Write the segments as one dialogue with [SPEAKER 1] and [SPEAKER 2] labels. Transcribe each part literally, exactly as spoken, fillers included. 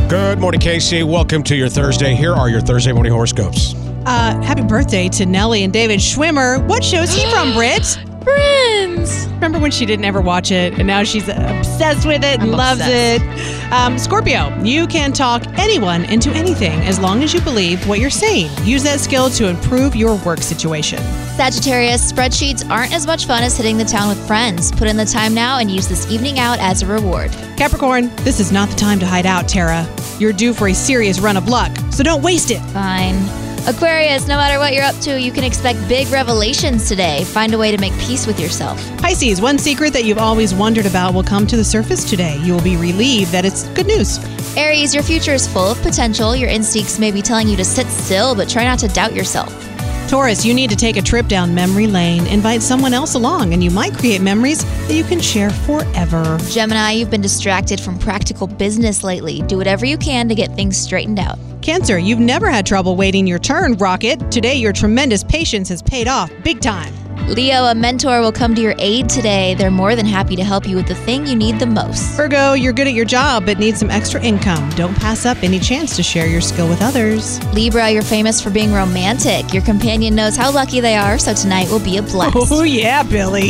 [SPEAKER 1] Good morning, Casey. Welcome to your Thursday. Here are your Thursday morning horoscopes.
[SPEAKER 2] Uh, happy birthday to Nellie and David Schwimmer. What show's he from, Britt?
[SPEAKER 3] Friends.
[SPEAKER 2] Remember when she didn't ever watch it, and now she's obsessed with it and
[SPEAKER 3] I'm
[SPEAKER 2] loves
[SPEAKER 3] obsessed.
[SPEAKER 2] it. Um, Scorpio, you can talk anyone into anything as long as you believe what you're saying. Use that skill to improve your work situation.
[SPEAKER 3] Sagittarius, spreadsheets aren't as much fun as hitting the town with friends. Put in the time now and use this evening out as a reward.
[SPEAKER 2] Capricorn, this is not the time to hide out, Tara. You're due for a serious run of luck, so don't waste it.
[SPEAKER 3] Fine. Aquarius, no matter what you're up to, you can expect big revelations today. Find a way to make peace with yourself.
[SPEAKER 2] Pisces, one secret that you've always wondered about will come to the surface today. You will be relieved that it's good news.
[SPEAKER 3] Aries, your future is full of potential. Your instincts may be telling you to sit still, but try not to doubt yourself.
[SPEAKER 2] Taurus, you need to take a trip down memory lane. Invite someone else along, and you might create memories that you can share forever.
[SPEAKER 3] Gemini, you've been distracted from practical business lately. Do whatever you can to get things straightened out.
[SPEAKER 2] Cancer, you've never had trouble waiting your turn, Rocket. Today, your tremendous patience has paid off big time.
[SPEAKER 3] Leo, a mentor will come to your aid today. They're more than happy to help you with the thing you need the most.
[SPEAKER 2] Virgo, you're good at your job but need some extra income. Don't pass up any chance to share your skill with others.
[SPEAKER 3] Libra, you're famous for being romantic. Your companion knows how lucky they are, so tonight will be a blast.
[SPEAKER 2] Oh, yeah, Billy.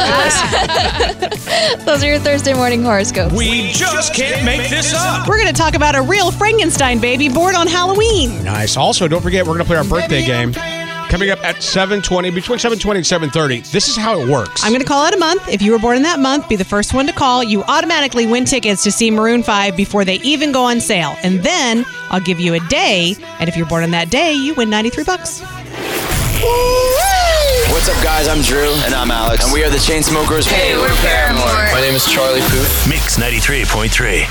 [SPEAKER 3] Those are your Thursday morning horoscopes.
[SPEAKER 1] We just can't make this up.
[SPEAKER 2] We're going to talk about a real Frankenstein baby born on Halloween.
[SPEAKER 1] Nice. Also, don't forget, we're going to play our birthday game coming up at seven twenty, between seven twenty and seven thirty. This is how it works.
[SPEAKER 2] I'm going to call it a month. If you were born in that month, be the first one to call. You automatically win tickets to see Maroon five before they even go on sale. And then I'll give you a day. And if you're born on that day, you win ninety-three bucks.
[SPEAKER 4] What's up, guys? I'm Drew.
[SPEAKER 5] And I'm Alex.
[SPEAKER 4] And we are the Chainsmokers.
[SPEAKER 5] Hey, we're Paramore.
[SPEAKER 4] My name is Charlie Puth.
[SPEAKER 6] Mix ninety-three point three.